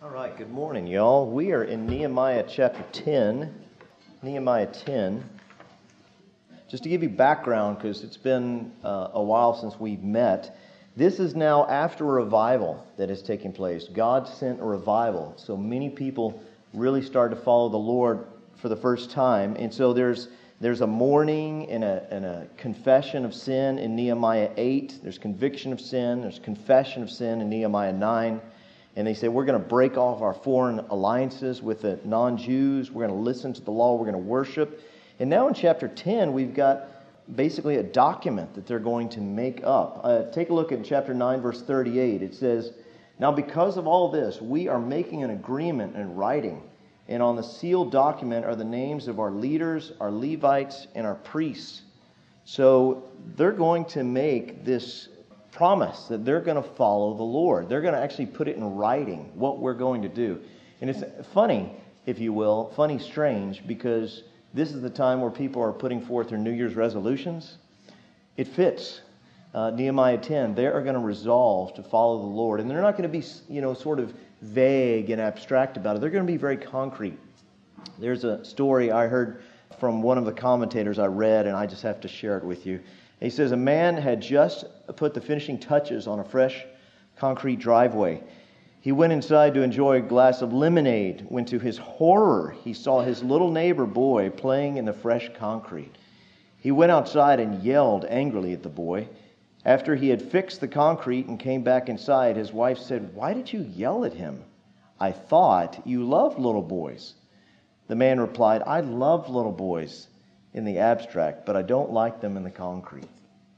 All right, good morning, y'all. We are in Nehemiah chapter 10. Nehemiah 10. Just to give you background, because it's been a while since we've met, this is now after a revival that has taken place. God sent a revival, so many people really started to follow the Lord for the first time. And so there's a mourning and a confession of sin in Nehemiah 8. There's conviction of sin. There's confession of sin in Nehemiah 9. And they say, we're going to break off our foreign alliances with the non-Jews. We're going to listen to the law. We're going to worship. And now in chapter 10, we've got basically a document that they're going to make up. Take a look at chapter 9, verse 38. It says, now because of all this, we are making an agreement in writing. And on the sealed document are the names of our leaders, our Levites, and our priests. So they're going to make this promise that they're going to follow the Lord. They're going to actually put it in writing, what we're going to do. And it's funny, if you will, funny, strange, because this is the time where people are putting forth their New Year's resolutions. It fits. Nehemiah 10, they are going to resolve to follow the Lord. And they're not going to be, sort of vague and abstract about it. They're going to be very concrete. There's a story I heard from one of the commentators I read, and I just have to share it with you. He says, a man had just put the finishing touches on a fresh concrete driveway. He went inside to enjoy a glass of lemonade when to his horror he saw his little neighbor boy playing in the fresh concrete. He went outside and yelled angrily at the boy. After he had fixed the concrete and came back inside, his wife said, why did you yell at him? I thought you loved little boys. The man replied, I love little boys in the abstract, but I don't like them in the concrete.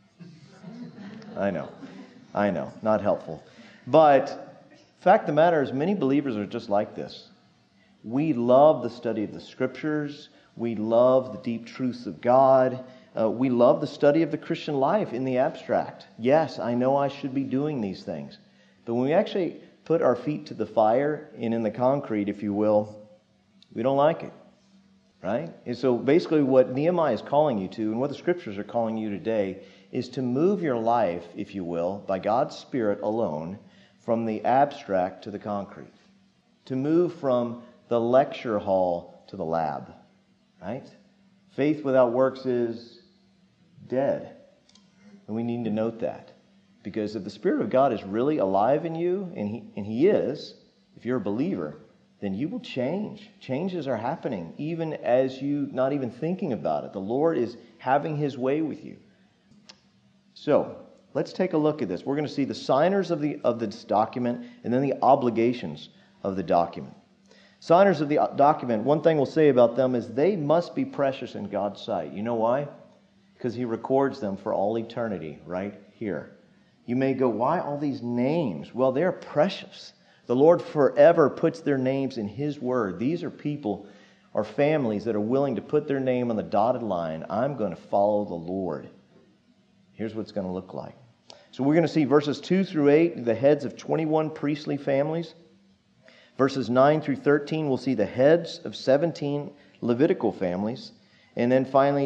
I know, not helpful. But fact of the matter is, many believers are just like this. We love the study of the Scriptures. We love the deep truths of God. We love the study of the Christian life in the abstract. Yes, I know I should be doing these things. But when we actually put our feet to the fire and in the concrete, if you will, we don't like it. Right? And so basically what Nehemiah is calling you to, and what the Scriptures are calling you today, is to move your life, if you will, by God's Spirit alone, from the abstract to the concrete. To move from the lecture hall to the lab. Right? Faith without works is dead. And we need to note that. Because if the Spirit of God is really alive in you, and He is, if you're a believer, then you will change. Changes are happening, even as you not even thinking about it. The Lord is having His way with you. So, let's take a look at this. We're going to see the signers of this document, and then the obligations of the document. Signers of the document, one thing we'll say about them is they must be precious in God's sight. You know why? Because He records them for all eternity right here. You may go, why all these names? Well, they're precious. The Lord forever puts their names in His Word. These are people or families that are willing to put their name on the dotted line. I'm going to follow the Lord. Here's what it's going to look like. So we're going to see verses 2 through 8, the heads of 21 priestly families. Verses 9 through 13, we'll see the heads of 17 Levitical families. And then finally,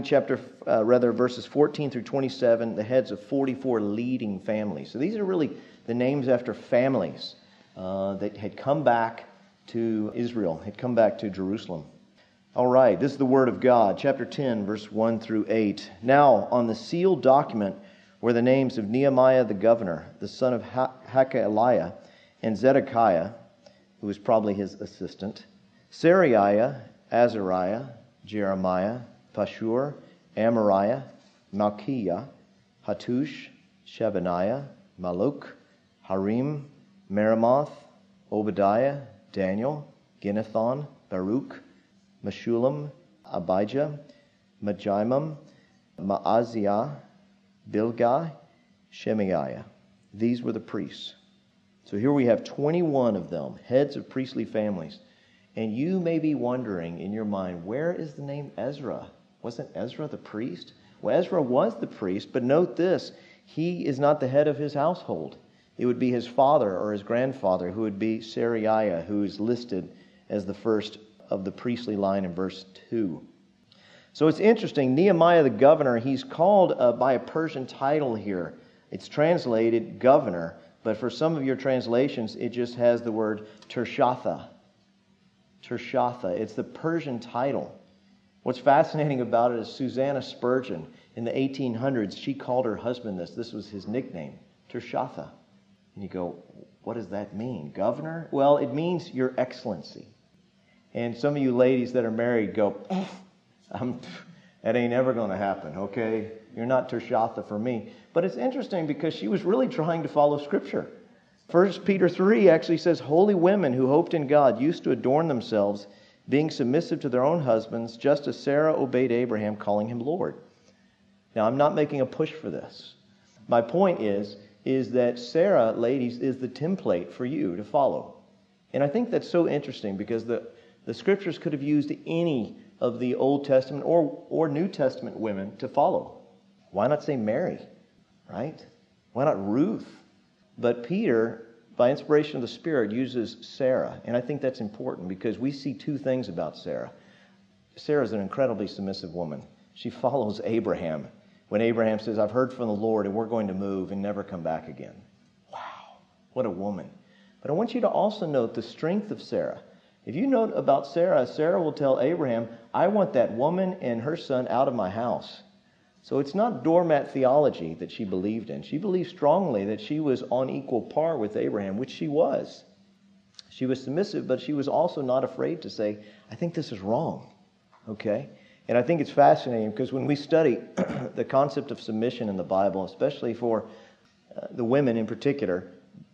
verses 14 through 27, the heads of 44 leading families. So these are really the names after families that had come back to Israel, had come back to Jerusalem. All right, this is the Word of God, chapter 10, verse 1 through 8. Now, on the sealed document were the names of Nehemiah the governor, the son of Hakaliah, and Zedekiah, who was probably his assistant, Seraiah, Azariah, Jeremiah, Pashur, Amariah, Malchiah, Hattush, Shebaniah, Maluk, Harim, Meremoth, Obadiah, Daniel, Ginnethon, Baruch, Meshullam, Abijah, Majimam, Maaziah, Bilgai, Shemaiah. These were the priests. So here we have 21 of them, heads of priestly families. And you may be wondering in your mind, where is the name Ezra? Wasn't Ezra the priest? Well, Ezra was the priest, but note this, he is not the head of his household. It would be his father or his grandfather, who would be Seraiah, who is listed as the first of the priestly line in verse 2. So it's interesting, Nehemiah the governor, he's called by a Persian title here. It's translated governor, But for some of your translations, it just has the word Tirshatha. Tirshatha. It's the Persian title. What's fascinating about it is Susanna Spurgeon, in the 1800s, she called her husband this. This was his nickname, Tirshatha. And you go, what does that mean? Governor? Well, it means Your Excellency. And some of you ladies that are married go, that ain't ever going to happen, okay? You're not Tirshatha for me. But it's interesting because she was really trying to follow Scripture. 1 Peter 3 actually says, holy women who hoped in God used to adorn themselves, being submissive to their own husbands, just as Sarah obeyed Abraham, calling him Lord. Now, I'm not making a push for this. My point is that Sarah, ladies, is the template for you to follow. And I think that's so interesting because the Scriptures could have used any of the Old Testament or New Testament women to follow. Why not say Mary, right? Why not Ruth? But Peter, by inspiration of the Spirit, uses Sarah. And I think that's important because we see two things about Sarah. Sarah is an incredibly submissive woman. She follows Abraham. When Abraham says, I've heard from the Lord and we're going to move and never come back again. Wow, what a woman. But I want you to also note the strength of Sarah. If you note about Sarah, Sarah will tell Abraham, I want that woman and her son out of my house. So it's not doormat theology that she believed in. She believed strongly that she was on equal par with Abraham, which she was. She was submissive, but she was also not afraid to say, I think this is wrong. Okay? And I think it's fascinating because when we study the concept of submission in the Bible, especially for the women in particular,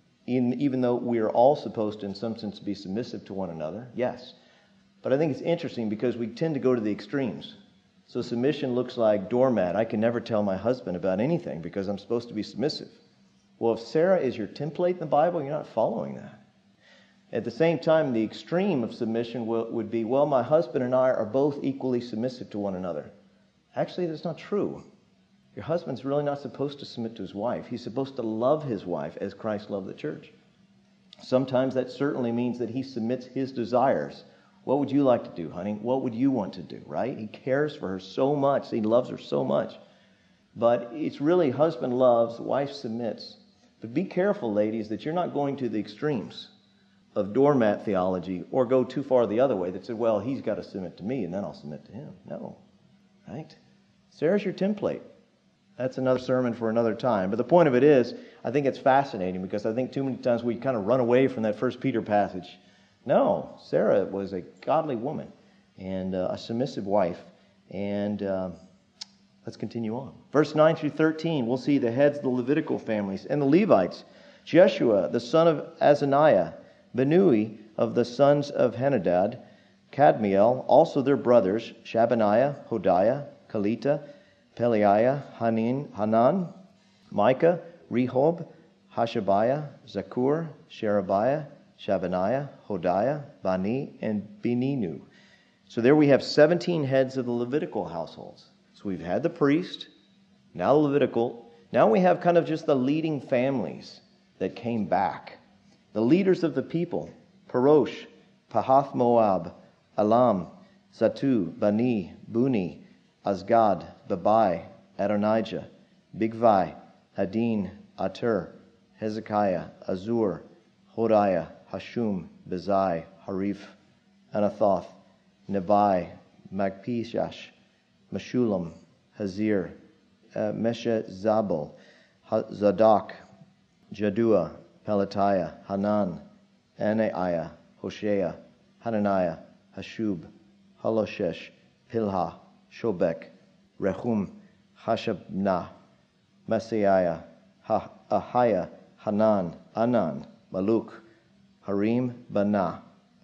even though we are all supposed to, in some sense, be submissive to one another, yes. But I think it's interesting because we tend to go to the extremes. So submission looks like doormat. I can never tell my husband about anything because I'm supposed to be submissive. Well, if Sarah is your template in the Bible, you're not following that. At the same time, the extreme of submission would be, well, my husband and I are both equally submissive to one another. Actually, that's not true. Your husband's really not supposed to submit to his wife. He's supposed to love his wife as Christ loved the church. Sometimes that certainly means that he submits his desires. What would you like to do, honey? What would you want to do, right? He cares for her so much. He loves her so much. But it's really husband loves, wife submits. But be careful, ladies, that you're not going to the extremes of doormat theology or go too far the other way that said, well, he's got to submit to me and then I'll submit to him. No, right? Sarah's your template. That's another sermon for another time. But the point of it is, I think it's fascinating because I think too many times we kind of run away from that 1 Peter passage. No, Sarah was a godly woman and a submissive wife. And let's continue on. Verse 9 through 13, we'll see the heads of the Levitical families and the Levites. Jeshua, the son of Azaniah, Benui of the sons of Henadad, Kadmiel, also their brothers, Shabaniah, Hodiah, Kalita, Peliah, Hanan, Micah, Rehob, Hashabiah, Zakur, Sherebiah, Shabaniah, Hodiah, Bani, and Beninu. So there we have 17 heads of the Levitical households. So we've had the priest, now the Levitical. Now we have kind of just the leading families that came back. The leaders of the people, Parosh, Pahath Moab, Elam, Zatu, Bani, Buni, Azgad, Babai, Adonijah, Bigvai, Hadin, Ater, Hezekiah, Azur, Hodiah, Hashum, Bezai, Harif, Anathoth, Nebai, Magpishash, Meshulam, Hazir, Meshezabel, Zadok, Jadua, Pelatiah, Hanan, Anaiah, Hoshea, Hananiah, Hashub, Haloshesh, Pilha, Shobek, Rehum, Hashabnah, Messiah, Ahiah, Hanan, Anan, Maluk, Harim, Banah.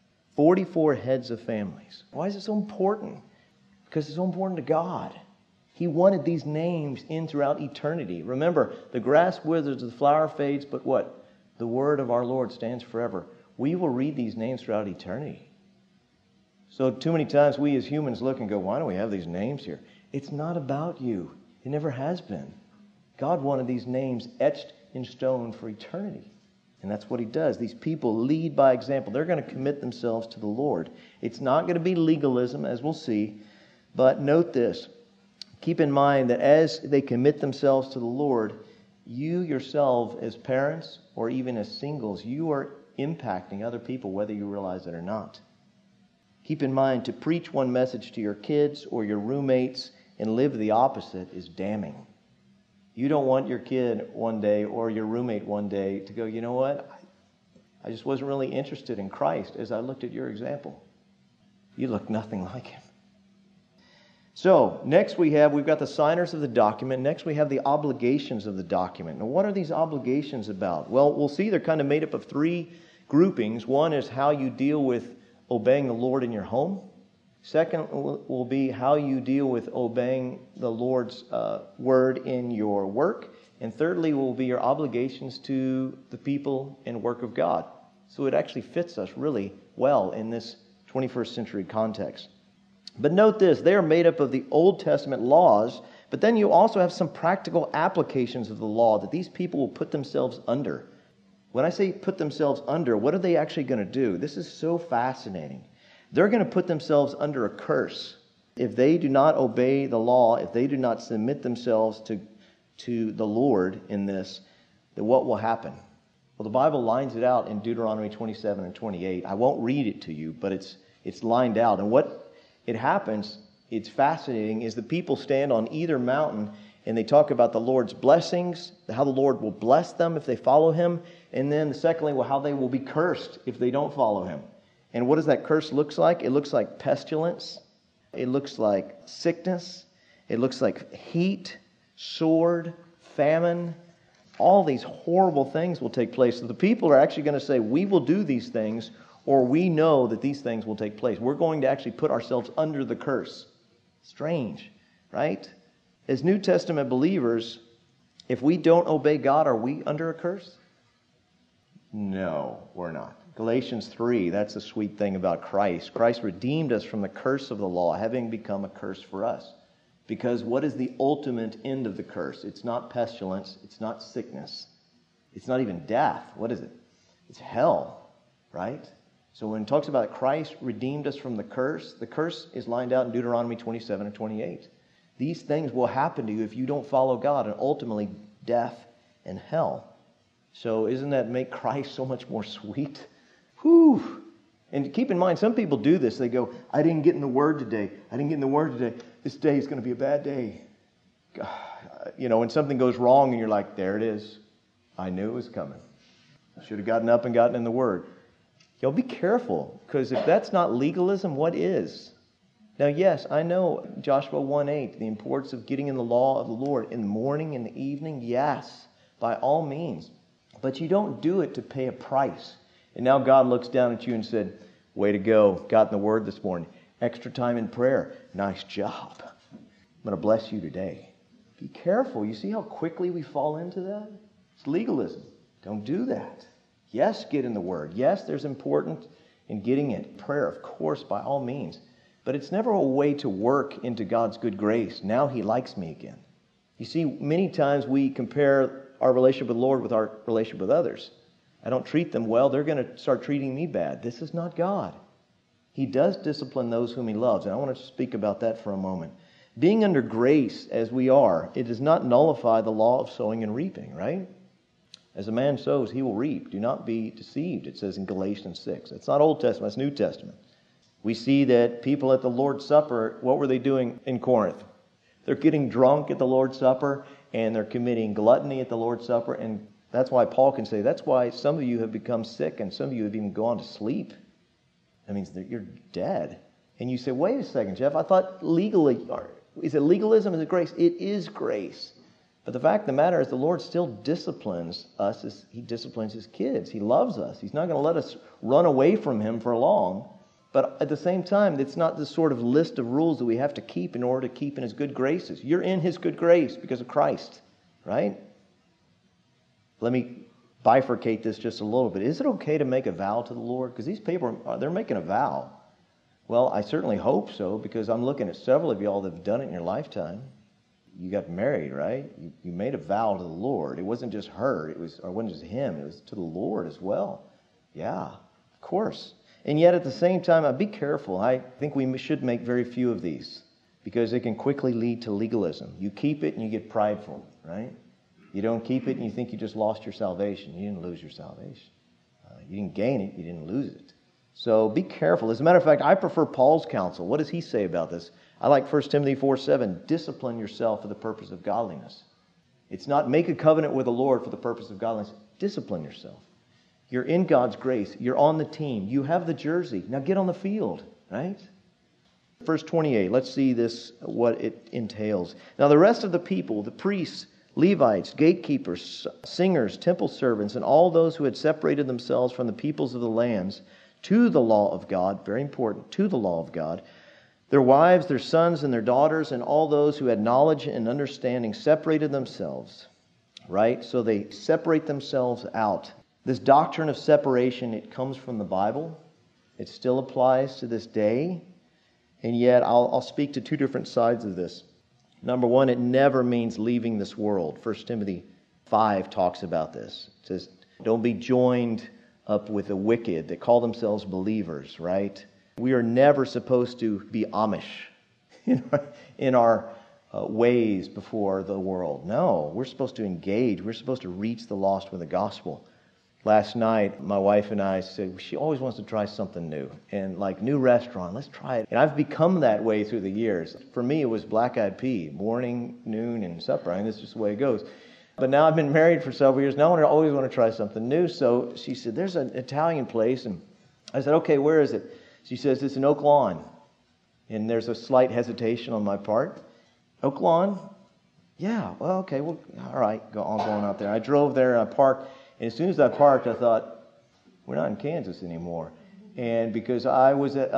44 heads of families. Why is it so important? Because it's so important to God. He wanted these names in throughout eternity. Remember, the grass withers, the flower fades, but what? The word of our Lord stands forever. We will read these names throughout eternity. So too many times we as humans look and go, why do we have these names here? It's not about you. It never has been. God wanted these names etched in stone for eternity. And that's what he does. These people lead by example. They're going to commit themselves to the Lord. It's not going to be legalism, as we'll see. But note this. Keep in mind that as they commit themselves to the Lord, you yourself as parents or even as singles, you are impacting other people whether you realize it or not. Keep in mind, to preach one message to your kids or your roommates and live the opposite is damning. You don't want your kid one day or your roommate one day to go, you know what? I just wasn't really interested in Christ as I looked at your example. You look nothing like him. So, next we've got the signers of the document. Next we have the obligations of the document. Now, what are these obligations about? Well, we'll see they're kind of made up of three groupings. One is how you deal with obeying the Lord in your home. Second will be how you deal with obeying the Lord's word in your work. And thirdly will be your obligations to the people and work of God. So it actually fits us really well in this 21st century context. But note this, they are made up of the Old Testament laws, but then you also have some practical applications of the law that these people will put themselves under. When I say put themselves under, what are they actually going to do? This is so fascinating. They're going to put themselves under a curse. If they do not obey the law, if they do not submit themselves to the Lord in this, then what will happen? Well, the Bible lines it out in Deuteronomy 27 and 28. I won't read it to you, but it's lined out. And what it happens, it's fascinating, is the people stand on either mountain and they talk about the Lord's blessings, how the Lord will bless them if they follow him, and then secondly, how they will be cursed if they don't follow him. And what does that curse look like? It looks like pestilence. It looks like sickness. It looks like heat, sword, famine. All these horrible things will take place. So the people are actually going to say, we will do these things, or we know that these things will take place. We're going to actually put ourselves under the curse. Strange, right? As New Testament believers, if we don't obey God, are we under a curse? No, we're not. Galatians 3, that's the sweet thing about Christ. Christ redeemed us from the curse of the law, having become a curse for us. Because what is the ultimate end of the curse? It's not pestilence. It's not sickness. It's not even death. What is it? It's hell, right? So when it talks about Christ redeemed us from the curse is lined out in Deuteronomy 27 and 28. These things will happen to you if you don't follow God, and ultimately death and hell. So isn't that make Christ so much more sweet? Whew. And keep in mind, some people do this. They go, I didn't get in the Word today. This day is going to be a bad day. God. When something goes wrong and you're like, there it is. I knew it was coming. I should have gotten up and gotten in the Word. Y'all be careful, because if that's not legalism, what is? Now, yes, I know Joshua 1:8, the importance of getting in the law of the Lord in the morning, in the evening. Yes, by all means. But you don't do it to pay a price. And now God looks down at you and said, way to go, got in the Word this morning. Extra time in prayer. Nice job. I'm going to bless you today. Be careful. You see how quickly we fall into that? It's legalism. Don't do that. Yes, get in the Word. Yes, there's important in getting it. Prayer, of course, by all means. But it's never a way to work into God's good grace. Now He likes me again. You see, many times we compare our relationship with the Lord with our relationship with others. I don't treat them well, they're going to start treating me bad. This is not God. He does discipline those whom He loves. And I want to speak about that for a moment. Being under grace as we are, it does not nullify the law of sowing and reaping, right? As a man sows, he will reap. Do not be deceived, it says in Galatians 6. It's not Old Testament, it's New Testament. We see that people at the Lord's Supper, what were they doing in Corinth? They're getting drunk at the Lord's Supper, and they're committing gluttony at the Lord's Supper, and that's why Paul can say, that's why some of you have become sick, and some of you have even gone to sleep. That means that you're dead. And you say, wait a second, Jeff, I thought legally, is it legalism, is it grace? It is grace. But the fact of the matter is the Lord still disciplines us as He disciplines His kids. He loves us. He's not going to let us run away from Him for long. But at the same time, it's not the sort of list of rules that we have to keep in order to keep in His good graces. You're in His good grace because of Christ, right? Let me bifurcate this just a little bit. Is it okay to make a vow to the Lord? Because these people, they're making a vow. Well, I certainly hope so, because I'm looking at several of y'all that have done it in your lifetime. You got married, right? You made a vow to the Lord. It wasn't just her. It wasn't just him. It was to the Lord as well. Yeah, of course. And yet at the same time, be careful. I think we should make very few of these, because it can quickly lead to legalism. You keep it and you get prideful, right? You don't keep it and you think you just lost your salvation. You didn't lose your salvation. You didn't gain it. You didn't lose it. So be careful. As a matter of fact, I prefer Paul's counsel. What does he say about this? I like 1 Timothy 4:7. Discipline yourself for the purpose of godliness. It's not make a covenant with the Lord for the purpose of godliness. Discipline yourself. You're in God's grace. You're on the team. You have the jersey. Now get on the field, right? Verse 28. Let's see this, what it entails. Now the rest of the people, the priests, Levites, gatekeepers, singers, temple servants, and all those who had separated themselves from the peoples of the lands to the law of God, very important, to the law of God, their wives, their sons, and their daughters, and all those who had knowledge and understanding separated themselves, right? So they separate themselves out. This doctrine of separation, it comes from the Bible. It still applies to this day. And yet, I'll speak to two different sides of this. Number one, it never means leaving this world. 1 Timothy 5 talks about this. It says, don't be joined up with the wicked that call themselves believers, right? We are never supposed to be Amish in our ways before the world. No, we're supposed to engage. We're supposed to reach the lost with the gospel. Last night, my wife and I said, she always wants to try something new. And like, new restaurant, let's try it. And I've become that way through the years. For me, it was black-eyed pea, morning, noon, and supper. I mean, that's just the way it goes. But now I've been married for several years. Now I always want to try something new. So she said, there's an Italian place. And I said, okay, where is it? She says, it's in Oak Lawn. And there's a slight hesitation on my part. Oak Lawn? Yeah, well, okay, well, all right, I'm going out there. I drove there and I parked. And as soon as I parked, I thought, we're not in Kansas anymore. And because I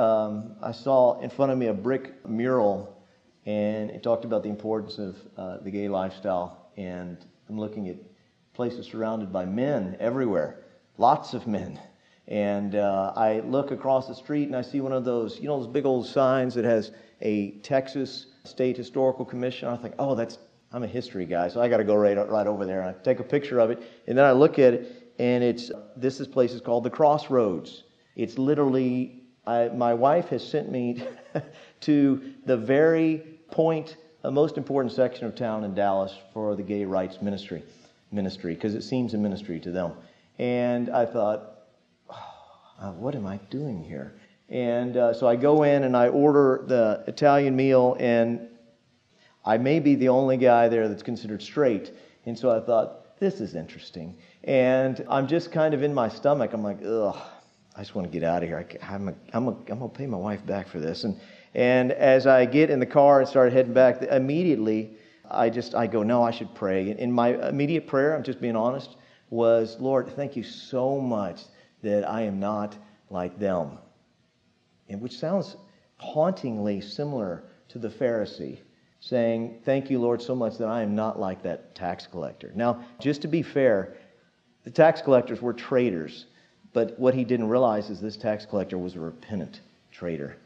saw in front of me a brick mural, and it talked about the importance of the gay lifestyle. And I'm looking at places surrounded by men everywhere, lots of men. And I look across the street and I see one of those, those big old signs that has a Texas State Historical Commission. I think, I'm a history guy, so I got to go right over there. And I take a picture of it, and then I look at it, and this place is called the Crossroads. It's literally, my wife has sent me to the very point, the most important section of town in Dallas for the gay rights ministry, because it seems a ministry to them. And I thought, what am I doing here? And so I go in and I order the Italian meal, and I may be the only guy there that's considered straight. And so I thought, this is interesting. And I'm just kind of in my stomach. I'm like, ugh, I just want to get out of here. I'm going to pay my wife back for this. And as I get in the car and start heading back, immediately I go, no, I should pray. And my immediate prayer, I'm just being honest, was, Lord, thank you so much that I am not like them. And which sounds hauntingly similar to the Pharisee, saying, thank you, Lord, so much that I am not like that tax collector. Now, just to be fair, the tax collectors were traitors, but what he didn't realize is this tax collector was a repentant traitor.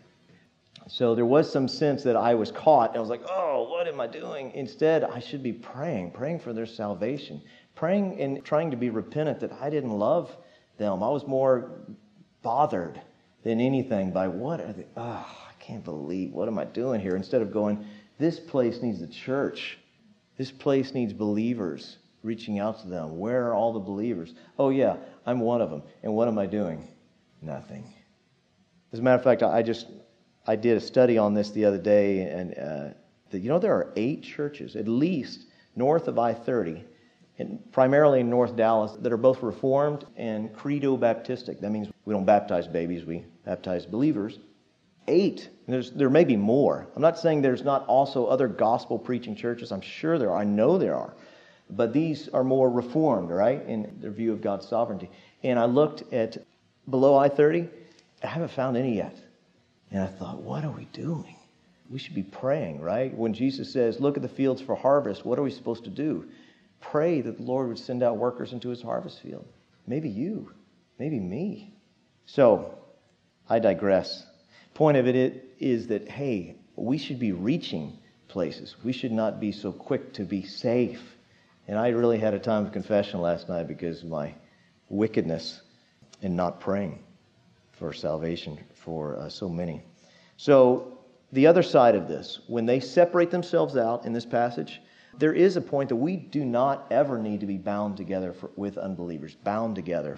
So there was some sense that I was caught, and I was like, oh, what am I doing? Instead, I should be praying for their salvation, praying and trying to be repentant that I didn't love them. I was more bothered than anything by what are they, I can't believe, what am I doing here? Instead of going, this place needs a church. This place needs believers reaching out to them. Where are all the believers? Oh yeah, I'm one of them. And what am I doing? Nothing. As a matter of fact, I did a study on this the other day, and there are 8 churches, at least north of I-30, and primarily in North Dallas, that are both Reformed and Credo Baptistic. That means we don't baptize babies, we baptize believers. 8. There may be more. I'm not saying there's not also other gospel-preaching churches. I'm sure there are. I know there are. But these are more Reformed, right, in their view of God's sovereignty. And I looked at below I-30. I haven't found any yet. And I thought, what are we doing? We should be praying, right? When Jesus says, look at the fields for harvest, what are we supposed to do? Pray that the Lord would send out workers into his harvest field. Maybe you. Maybe me. So, I digress. Point of it is that, hey, we should be reaching places. We should not be so quick to be safe. And I really had a time of confession last night because of my wickedness in not praying for salvation for so many. So the other side of this, when they separate themselves out in this passage, there is a point that we do not ever need to be bound together with unbelievers. Bound together.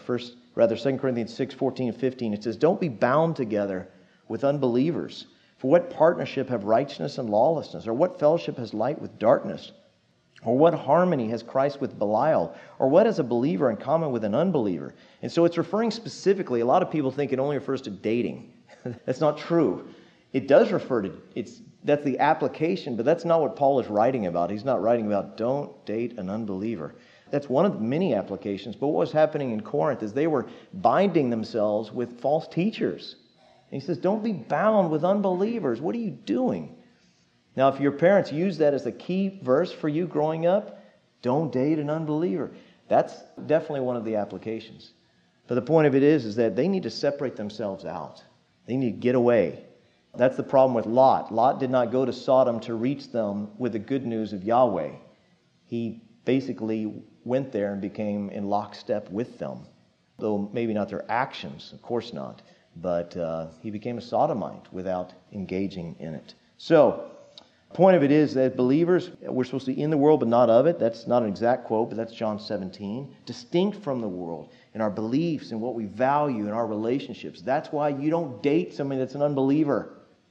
2 Corinthians 6, 14 and 15, it says, don't be bound together with unbelievers. For what partnership have righteousness and lawlessness? Or what fellowship has light with darkness? Or what harmony has Christ with Belial? Or what has a believer in common with an unbeliever? And so it's referring specifically, a lot of people think it only refers to dating. That's not true. It does refer to, that's the application, but that's not what Paul is writing about. He's not writing about don't date an unbeliever. That's one of the many applications, but what was happening in Corinth is they were binding themselves with false teachers. And he says, don't be bound with unbelievers. What are you doing? Now, if your parents use that as the key verse for you growing up, don't date an unbeliever. That's definitely one of the applications. But the point of it is that they need to separate themselves out. They need to get away. That's the problem with Lot. Lot did not go to Sodom to reach them with the good news of Yahweh. He basically went there and became in lockstep with them. Though maybe not their actions, of course not. But he became a sodomite without engaging in it. So, the point of it is that believers, we're supposed to be in the world but not of it. That's not an exact quote, but that's John 17. Distinct from the world in our beliefs and what we value in our relationships. That's why you don't date somebody that's an unbeliever.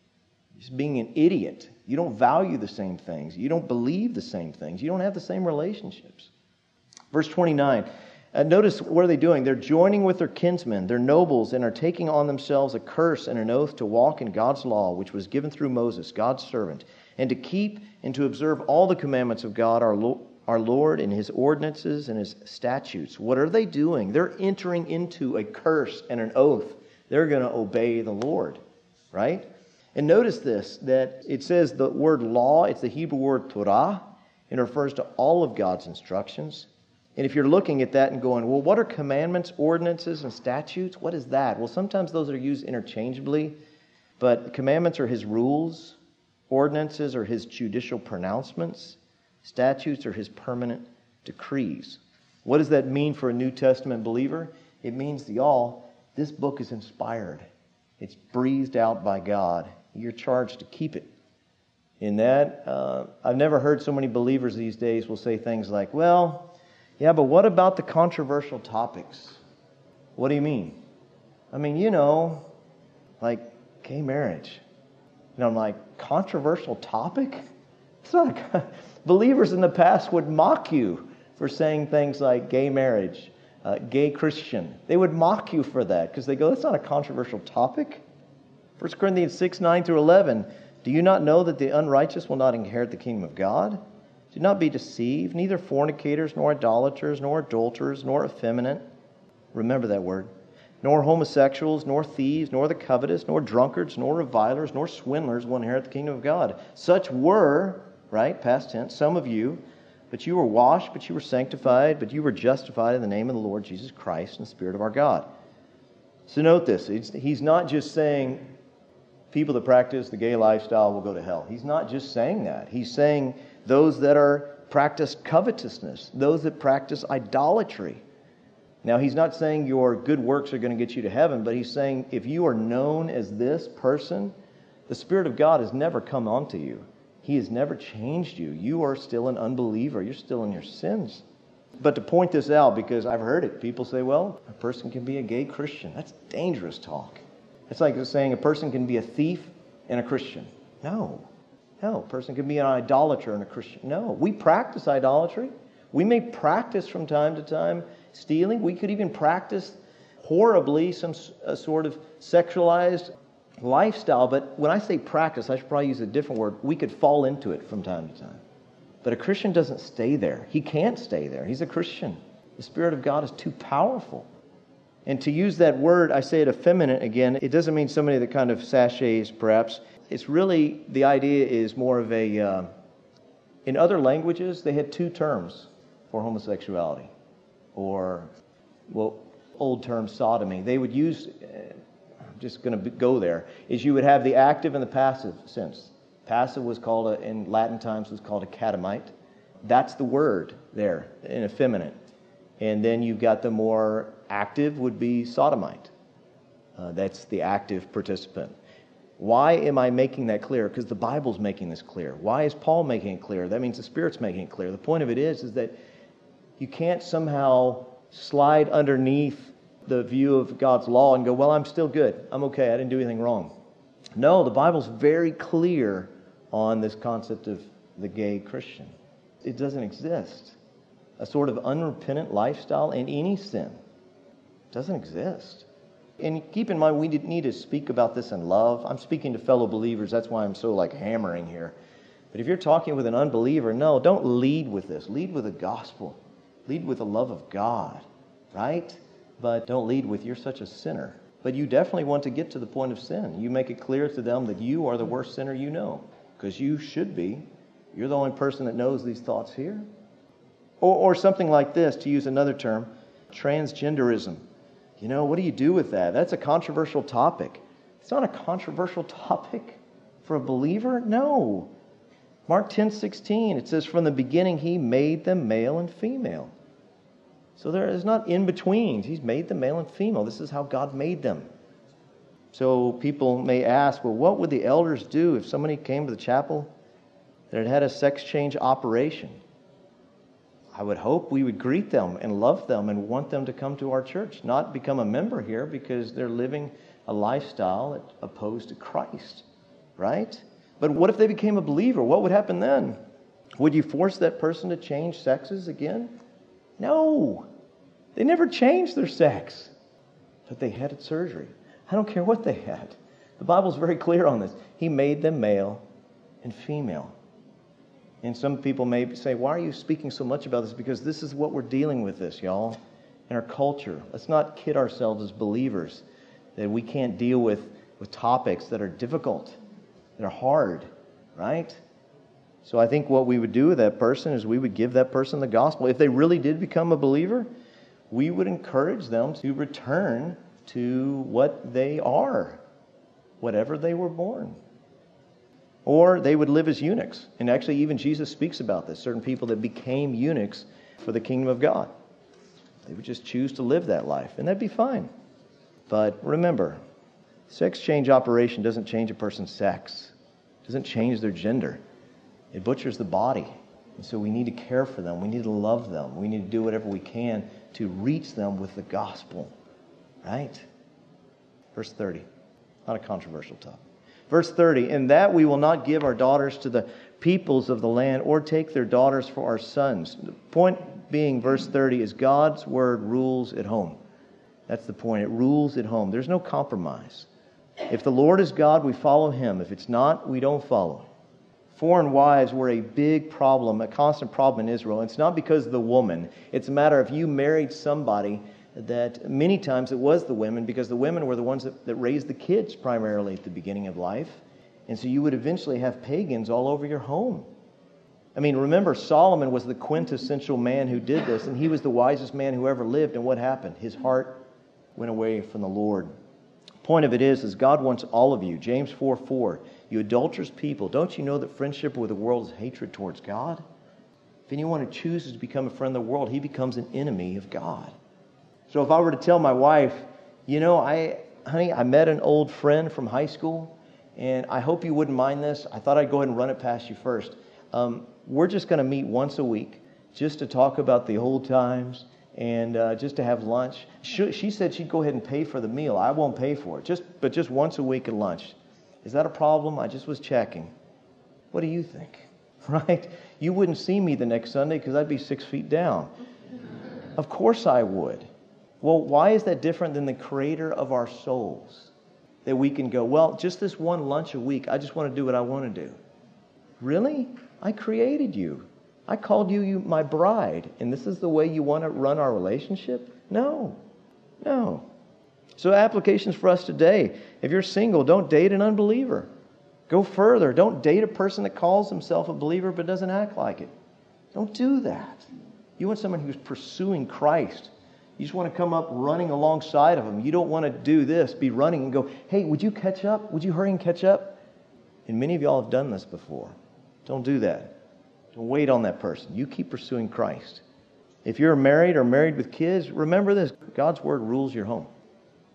Just being an idiot. You don't value the same things. You don't believe the same things. You don't have the same relationships. Verse 29. Notice, what are they doing? They're joining with their kinsmen, their nobles, and are taking on themselves a curse and an oath to walk in God's law, which was given through Moses, God's servant, and to keep and to observe all the commandments of God, our Lord, and His ordinances and His statutes. What are they doing? They're entering into a curse and an oath. They're going to obey the Lord, right? And notice this, that it says the word law, it's the Hebrew word Torah, and it refers to all of God's instructions. And if you're looking at that and going, well, what are commandments, ordinances, and statutes? What is that? Well, sometimes those are used interchangeably, but commandments are His rules, ordinances are His judicial pronouncements, statutes are His permanent decrees. What does that mean for a New Testament believer? It means this book is inspired. It's breathed out by God. You're charged to keep it. In that, I've never heard so many believers these days will say things like, well, yeah, but what about the controversial topics? What do you mean? I mean, like gay marriage. And I'm like, controversial topic? It's not believers in the past would mock you for saying things like gay marriage, gay Christian. They would mock you for that because they go, that's not a controversial topic. 1 Corinthians 6, 9 through 11. Do you not know that the unrighteous will not inherit the kingdom of God? Do not be deceived, neither fornicators, nor idolaters, nor adulterers, nor effeminate. Remember that word. Nor homosexuals, nor thieves, nor the covetous, nor drunkards, nor revilers, nor swindlers will inherit the kingdom of God. Such were, right, past tense, some of you, but you were washed, but you were sanctified, but you were justified in the name of the Lord Jesus Christ and the Spirit of our God. So note this. He's not just saying people that practice the gay lifestyle will go to hell. He's not just saying that. He's saying those that practice covetousness, those that practice idolatry. Now, he's not saying your good works are going to get you to heaven, but he's saying if you are known as this person, the Spirit of God has never come onto you. He has never changed you. You are still an unbeliever. You're still in your sins. But to point this out, because I've heard it, people say, well, a person can be a gay Christian. That's dangerous talk. It's like saying a person can be a thief and a Christian. No, a person can be an idolater and a Christian. No, we practice idolatry. We may practice from time to time stealing. We could even practice horribly some sort of sexualized lifestyle. But when I say practice, I should probably use a different word. We could fall into it from time to time. But a Christian doesn't stay there. He can't stay there. He's a Christian. The Spirit of God is too powerful. And to use that word, I say it effeminate again, it doesn't mean somebody that kind of sachets, perhaps. It's really, the idea is more of a, in other languages, they had two terms for homosexuality. Or, well, old term sodomy. They would use, I'm just going to go there, is you would have the active and the passive sense. Passive was called, in Latin times, was called a catamite. That's the word there, in effeminate. And then you've got the more active would be sodomite. That's the active participant. Why am I making that clear? Because the Bible's making this clear. Why is Paul making it clear? That means the Spirit's making it clear. The point of it is that you can't somehow slide underneath the view of God's law and go, well, I'm still good. I'm okay. I didn't do anything wrong. No, the Bible's very clear on this concept of the gay Christian. It doesn't exist. A sort of unrepentant lifestyle in any sin doesn't exist. And keep in mind, we need to speak about this in love. I'm speaking to fellow believers. That's why I'm so hammering here. But if you're talking with an unbeliever, no, don't lead with this. Lead with the gospel. Lead with the love of God, right? But don't lead with you're such a sinner. But you definitely want to get to the point of sin. You make it clear to them that you are the worst sinner you know, because you should be. You're the only person that knows these thoughts here. Or something like this, to use another term, transgenderism. What do you do with that? That's a controversial topic. It's not a controversial topic for a believer. No. Mark 10:16, it says, from the beginning he made them male and female. So there is not in-betweens. He's made them male and female. This is how God made them. So people may ask, well, what would the elders do if somebody came to the chapel that had had a sex change operation? I would hope we would greet them and love them and want them to come to our church, not become a member here because they're living a lifestyle opposed to Christ, right? But what if they became a believer? What would happen then? Would you force that person to change sexes again? No. They never changed their sex, but they had surgery. I don't care what they had. The Bible's very clear on this. He made them male and female. And some people may say, why are you speaking so much about this? Because this is what we're dealing with this, y'all, in our culture. Let's not kid ourselves as believers that we can't deal with topics that are difficult, that are hard, right? So I think what we would do with that person is we would give that person the gospel. If they really did become a believer, we would encourage them to return to what they are, whatever they were born. Or they would live as eunuchs. And actually, even Jesus speaks about this. Certain people that became eunuchs for the kingdom of God. They would just choose to live that life. And that'd be fine. But remember, sex change operation doesn't change a person's sex. It doesn't change their gender. It butchers the body. And so we need to care for them. We need to love them. We need to do whatever we can to reach them with the gospel. Right? Verse 30. Not a controversial topic. Verse 30, in that we will not give our daughters to the peoples of the land or take their daughters for our sons. The point being, verse 30, is God's word rules at home. That's the point. It rules at home. There's no compromise. If the Lord is God, we follow Him. If it's not, we don't follow Him. Foreign wives were a big problem, a constant problem in Israel. It's not because of the woman. It's a matter of you married somebody that many times it was the women, because the women were the ones that raised the kids primarily at the beginning of life. And so you would eventually have pagans all over your home. I mean, remember, Solomon was the quintessential man who did this, and he was the wisest man who ever lived. And what happened? His heart went away from the Lord. Point of it is God wants all of you. James 4:4, you adulterous people, don't you know that friendship with the world is hatred towards God? If anyone who chooses to become a friend of the world, he becomes an enemy of God. So if I were to tell my wife, honey, I met an old friend from high school, and I hope you wouldn't mind this. I thought I'd go ahead and run it past you first. We're just going to meet once a week just to talk about the old times and just to have lunch. She said she'd go ahead and pay for the meal. I won't pay for it, but just once a week at lunch. Is that a problem? I just was checking. What do you think? Right? You wouldn't see me the next Sunday because I'd be 6 feet down. Of course I would. Well, why is that different than the creator of our souls? That we can go, well, just this one lunch a week, I just want to do what I want to do. Really? I created you. I called you my bride, and this is the way you want to run our relationship? No. So applications for us today. If you're single, don't date an unbeliever. Go further. Don't date a person that calls himself a believer but doesn't act like it. Don't do that. You want someone who's pursuing Christ. You just want to come up running alongside of them. You don't want to do this, be running and go, hey, would you catch up? Would you hurry and catch up? And many of y'all have done this before. Don't do that. Don't wait on that person. You keep pursuing Christ. If you're married or married with kids, remember this. God's word rules your home.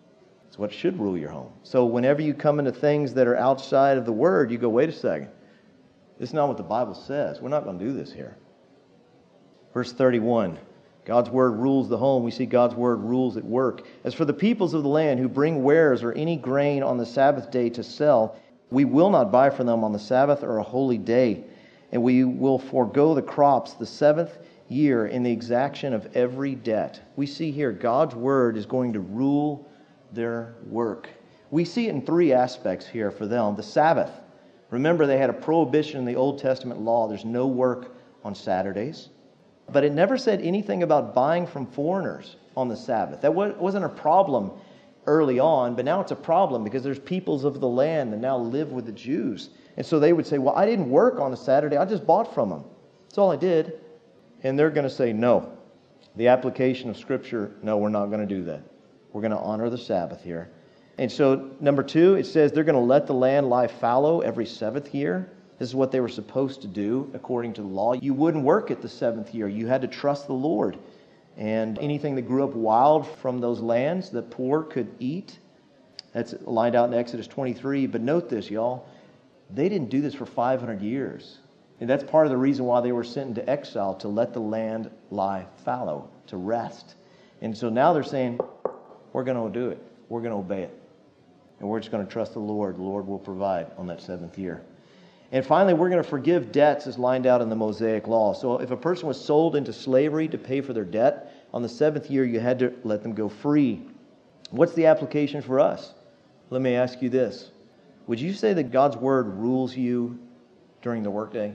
It's what should rule your home. So whenever you come into things that are outside of the Word, you go, wait a second. This is not what the Bible says. We're not going to do this here. Verse 31, God's Word rules the home. We see God's Word rules at work. As for the peoples of the land who bring wares or any grain on the Sabbath day to sell, we will not buy from them on the Sabbath or a holy day. And we will forego the crops the seventh year in the exaction of every debt. We see here God's Word is going to rule their work. We see it in three aspects here for them. The Sabbath. Remember, they had a prohibition in the Old Testament law. There's no work on Saturdays. But it never said anything about buying from foreigners on the Sabbath. That wasn't a problem early on, but now it's a problem because there's peoples of the land that now live with the Jews. And so they would say, well, I didn't work on a Saturday. I just bought from them. That's all I did. And they're going to say, no. The application of Scripture, no, we're not going to do that. We're going to honor the Sabbath here. And so, number two, it says they're going to let the land lie fallow every seventh year. This is what they were supposed to do according to the law. You wouldn't work it the seventh year. You had to trust the Lord. And anything that grew up wild from those lands, the poor could eat. That's lined out in Exodus 23. But note this, y'all. They didn't do this for 500 years. And that's part of the reason why they were sent into exile, to let the land lie fallow, to rest. And so now they're saying, we're going to do it. We're going to obey it. And we're just going to trust the Lord. The Lord will provide on that seventh year. And finally, we're going to forgive debts as lined out in the Mosaic Law. So if a person was sold into slavery to pay for their debt, on the seventh year you had to let them go free. What's the application for us? Let me ask you this. Would you say that God's Word rules you during the workday?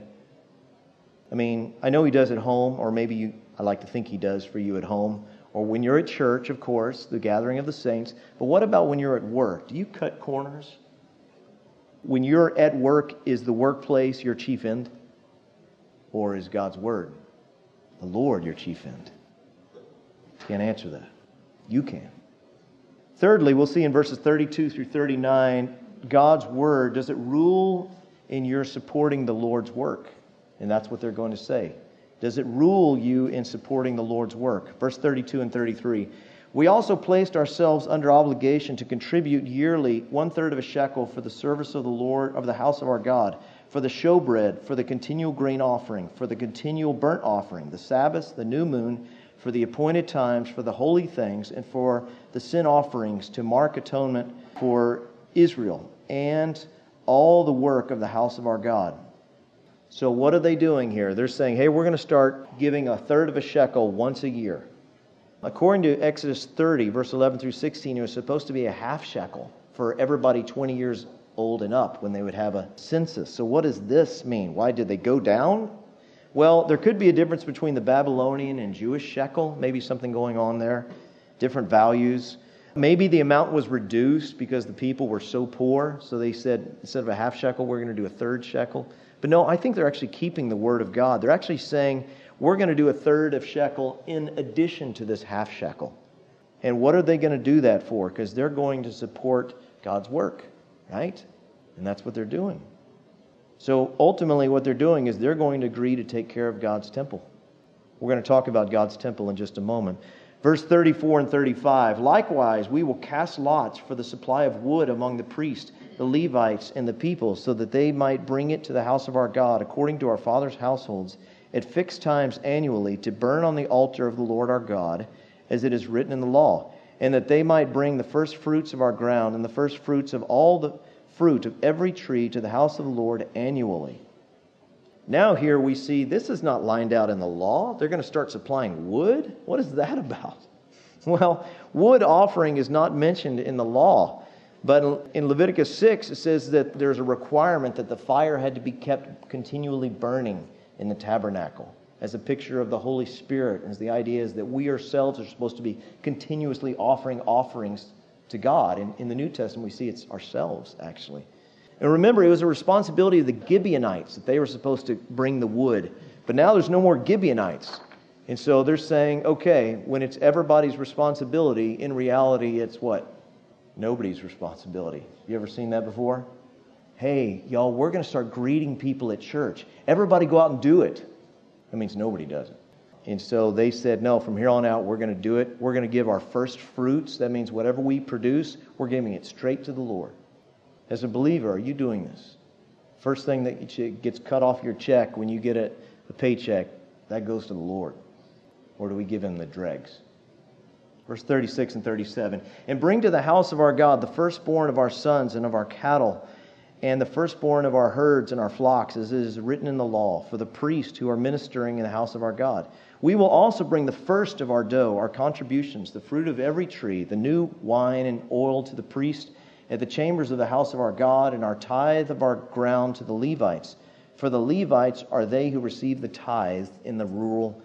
I mean, I know He does at home, or maybe I like to think He does for you at home, or when you're at church, of course, the gathering of the saints. But what about when you're at work? Do you cut corners? When you're at work, is the workplace your chief end? Or is God's Word, the Lord, your chief end? Can't answer that. You can. Thirdly, we'll see in verses 32 through 39, God's Word, does it rule in your supporting the Lord's work? And that's what they're going to say. Does it rule you in supporting the Lord's work? Verse 32 and 33. We also placed ourselves under obligation to contribute yearly 1/3 of a shekel for the service of the Lord, of the house of our God, for the showbread, for the continual grain offering, for the continual burnt offering, the Sabbaths, the new moon, for the appointed times, for the holy things, and for the sin offerings to mark atonement for Israel, and all the work of the house of our God. So what are they doing here? They're saying, hey, we're going to start giving 1/3 of a shekel once a year. According to Exodus 30, verse 11 through 16, it was supposed to be a half shekel for everybody 20 years old and up when they would have a census. So what does this mean? Why did they go down? Well, there could be a difference between the Babylonian and Jewish shekel, maybe something going on there, different values. Maybe the amount was reduced because the people were so poor, so they said, instead of a half shekel, we're going to do 1/3 shekel. But no, I think they're actually keeping the word of God. They're actually saying, we're going to do 1/3 of shekel in addition to this half shekel. And what are they going to do that for? Because they're going to support God's work, right? And that's what they're doing. So ultimately what they're doing is they're going to agree to take care of God's temple. We're going to talk about God's temple in just a moment. Verse 34 and 35, likewise, we will cast lots for the supply of wood among the priests, the Levites, and the people, so that they might bring it to the house of our God, according to our fathers' households, at fixed times annually, to burn on the altar of the Lord our God, as it is written in the law, and that they might bring the first fruits of our ground, and the first fruits of all the fruit of every tree to the house of the Lord annually. Now here we see this is not lined out in the law. They're going to start supplying wood? What is that about? Well, wood offering is not mentioned in the law. But in Leviticus 6, it says that there's a requirement that the fire had to be kept continually burning in the tabernacle as a picture of the Holy Spirit. As the idea is that we ourselves are supposed to be continuously offering offerings to God. And in the New Testament, we see it's ourselves, actually. And remember, it was a responsibility of the Gibeonites that they were supposed to bring the wood. But now there's no more Gibeonites. And so they're saying, okay, when it's everybody's responsibility, in reality, it's what? Nobody's responsibility. You ever seen that before? Hey, y'all, we're going to start greeting people at church. Everybody go out and do it. That means nobody does it. And so they said, no, from here on out, we're going to do it. We're going to give our first fruits. That means whatever we produce, we're giving it straight to the Lord. As a believer, are you doing this? First thing that gets cut off your check when you get a paycheck, that goes to the Lord. Or do we give Him the dregs? Verse 36 and 37. And bring to the house of our God the firstborn of our sons and of our cattle, and the firstborn of our herds and our flocks, as it is written in the law, for the priests who are ministering in the house of our God. We will also bring the first of our dough, our contributions, the fruit of every tree, the new wine and oil to the priest at the chambers of the house of our God, and our tithe of our ground to the Levites. For the Levites are they who receive the tithe in the rural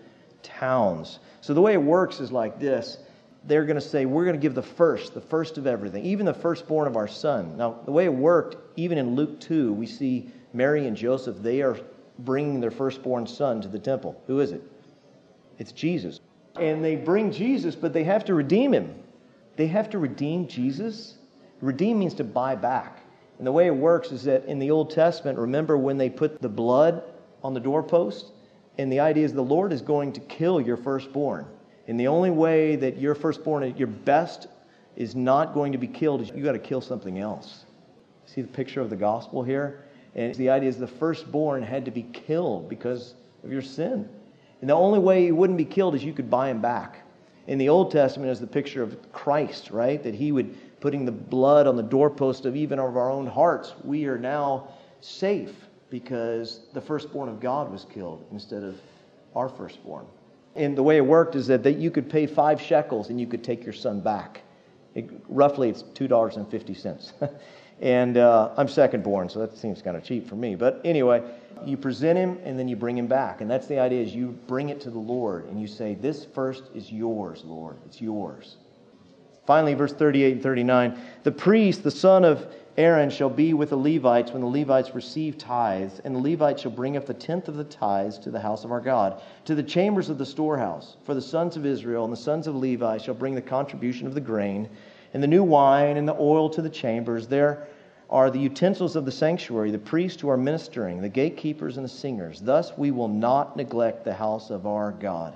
towns. So the way it works is like this. They're going to say, we're going to give the first of everything, even the firstborn of our son. Now, the way it worked, even in Luke 2, we see Mary and Joseph, they are bringing their firstborn son to the temple. Who is it? It's Jesus. And they bring Jesus, but they have to redeem Him. They have to redeem Jesus. Redeem means to buy back. And the way it works is that in the Old Testament, remember when they put the blood on the doorpost? And the idea is the Lord is going to kill your firstborn. And the only way that your firstborn, your best, is not going to be killed is you got to kill something else. See the picture of the gospel here? And the idea is the firstborn had to be killed because of your sin. And the only way he wouldn't be killed is you could buy him back. In the Old Testament is the picture of Christ, right? That He would, putting the blood on the doorpost of even of our own hearts, we are now safe because the firstborn of God was killed instead of our firstborn. And the way it worked is that you could pay 5 shekels and you could take your son back. Roughly, it's $2.50. And I'm second born, so that seems kind of cheap for me. But anyway, you present him and then you bring him back. And that's the idea, is you bring it to the Lord and you say, this first is yours, Lord. It's yours. Finally, verse 38 and 39, the priest, the son of Aaron, shall be with the Levites when the Levites receive tithes, and the Levites shall bring up the 10th of the tithes to the house of our God, to the chambers of the storehouse. For the sons of Israel and the sons of Levi shall bring the contribution of the grain, and the new wine and the oil to the chambers. There are the utensils of the sanctuary, the priests who are ministering, the gatekeepers and the singers. Thus we will not neglect the house of our God.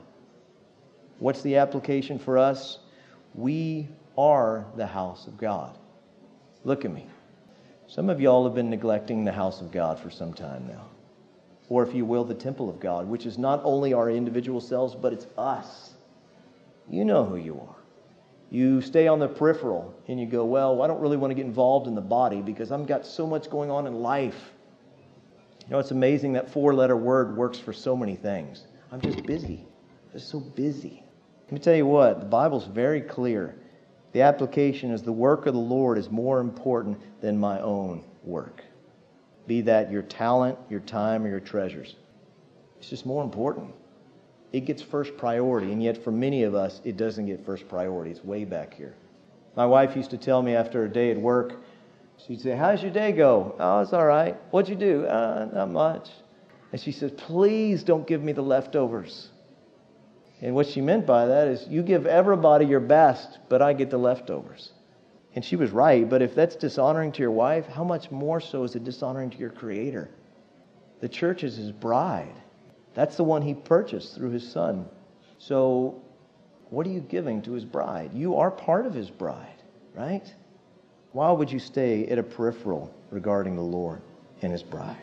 What's the application for us? We are the house of God. Look at me. Some of y'all have been neglecting the house of God for some time now. Or if you will, the temple of God, which is not only our individual selves, but it's us. You know who you are. You stay on the peripheral and you go, well, I don't really want to get involved in the body because I've got so much going on in life. You know, it's amazing that 4-letter word works for so many things. I'm just busy. I'm just so busy. Let me tell you what, the Bible's very clear. The application is the work of the Lord is more important than my own work. Be that your talent, your time, or your treasures. It's just more important. It gets first priority, and yet for many of us, it doesn't get first priority. It's way back here. My wife used to tell me after a day at work, she'd say, how's your day go? Oh, it's all right. What'd you do? Not much. And she says, please don't give me the leftovers. And what she meant by that is you give everybody your best, but I get the leftovers. And she was right, but if that's dishonoring to your wife, how much more so is it dishonoring to your Creator? The church is His bride. That's the one He purchased through His Son. So what are you giving to His bride? You are part of His bride, right? Why would you stay at a peripheral regarding the Lord and His bride?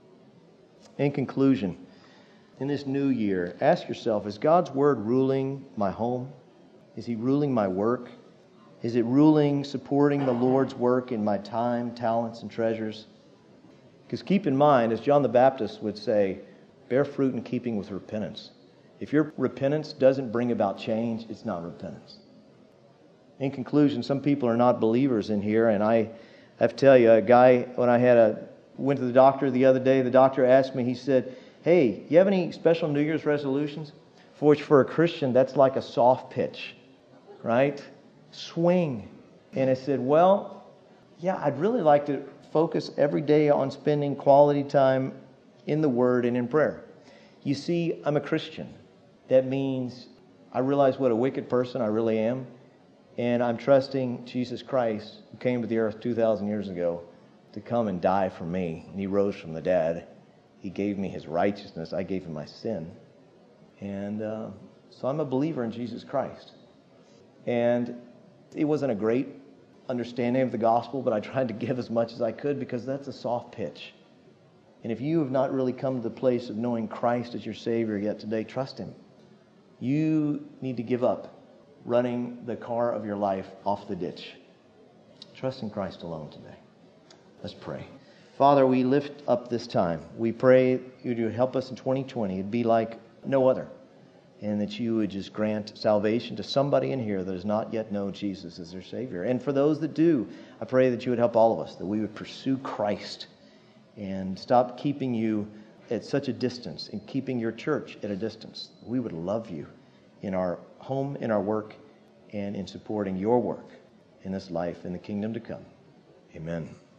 In conclusion, in this new year, ask yourself, is God's Word ruling my home? Is He ruling my work? Is it ruling, supporting the Lord's work in my time, talents, and treasures? Because keep in mind, as John the Baptist would say, bear fruit in keeping with repentance. If your repentance doesn't bring about change, it's not repentance. In conclusion, some people are not believers in here, and I have to tell you, a guy, when I went to the doctor the other day, the doctor asked me, he said, hey, you have any special New Year's resolutions? For which for a Christian, that's like a soft pitch, right? Swing. And I said, well, yeah, I'd really like to focus every day on spending quality time in the Word and in prayer. You see, I'm a Christian. That means I realize what a wicked person I really am, and I'm trusting Jesus Christ, who came to the earth 2,000 years ago, to come and die for me. And He rose from the dead. He gave me His righteousness. I gave Him my sin. And so I'm a believer in Jesus Christ. And it wasn't a great understanding of the gospel, but I tried to give as much as I could because that's a soft pitch. And if you have not really come to the place of knowing Christ as your Savior yet today, trust Him. You need to give up running the car of your life off the ditch. Trust in Christ alone today. Let's pray. Father, we lift up this time. We pray you to help us in 2020. It'd be like no other. And that you would just grant salvation to somebody in here that does not yet know Jesus as their Savior. And for those that do, I pray that you would help all of us, that we would pursue Christ and stop keeping you at such a distance and keeping your church at a distance. We would love you in our home, in our work, and in supporting your work in this life, in the kingdom to come. Amen.